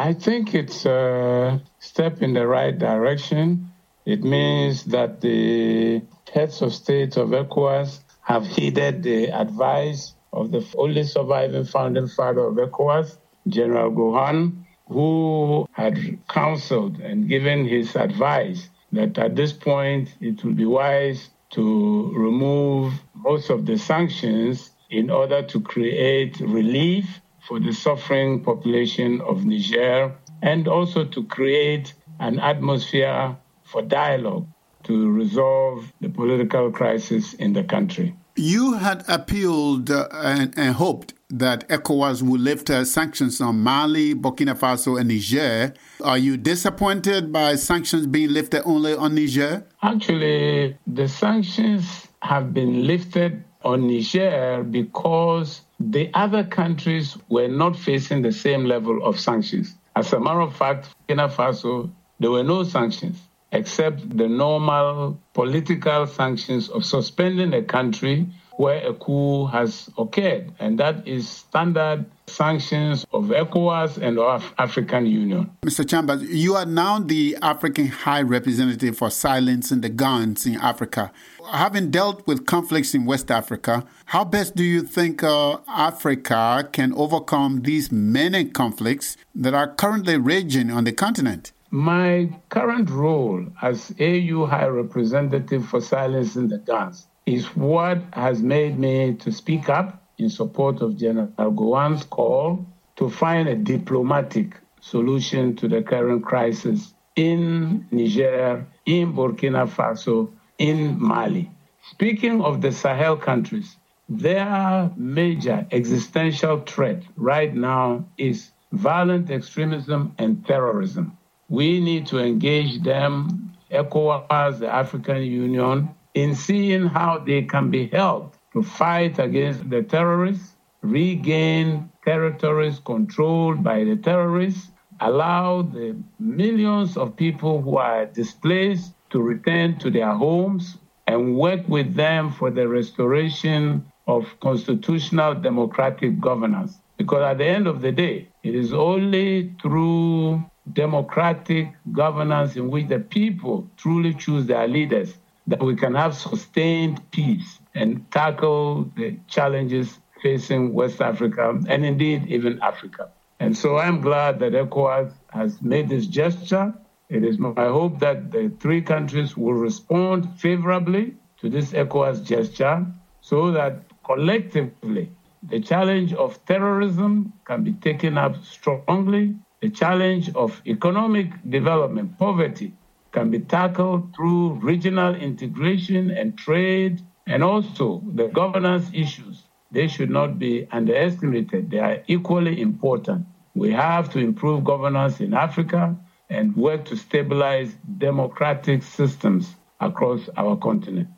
I think it's a step in the right direction. It means that the heads of state of ECOWAS have heeded the advice of the only surviving founding father of ECOWAS, General Gohan, who had counseled and given his advice that at this point it would be wise to remove most of the sanctions in order to create relief for the suffering population of Niger and also to create an atmosphere for dialogue to resolve the political crisis in the country. You had appealed and hoped that ECOWAS would lift sanctions on Mali, Burkina Faso, and Niger. Are you disappointed by sanctions being lifted only on Niger? Actually, the sanctions have been lifted on Niger because the other countries were not facing the same level of sanctions. As a matter of fact, Burkina Faso, there were no sanctions except the normal political sanctions of suspending a country where a coup has occurred. And that is standard sanctions of ECOWAS and of African Union. Mr. Chambers, you are now the African High Representative for silencing the guns in Africa. Having dealt with conflicts in West Africa, how best do you think Africa can overcome these many conflicts that are currently raging on the continent? My current role as AU High Representative for silencing the guns is what has made me to speak up in support of General Gohan's call to find a diplomatic solution to the current crisis in Niger, in Burkina Faso, in Mali. Speaking of the Sahel countries, their major existential threat right now is violent extremism and terrorism. We need to engage them, ECOWAS, the African Union, in seeing how they can be helped to fight against the terrorists, regain territories controlled by the terrorists, allow the millions of people who are displaced to return to their homes, and work with them for the restoration of constitutional democratic governance. Because at the end of the day, it is only through democratic governance in which the people truly choose their leaders that we can have sustained peace and tackle the challenges facing West Africa and indeed even Africa. And so I'm glad that ECOWAS has made this gesture. It is my hope that the three countries will respond favorably to this ECOWAS gesture so that collectively the challenge of terrorism can be taken up strongly. The challenge of economic development, poverty, can be tackled through regional integration and trade, and also the governance issues. They should not be underestimated. They are equally important. We have to improve governance in Africa and work to stabilize democratic systems across our continent.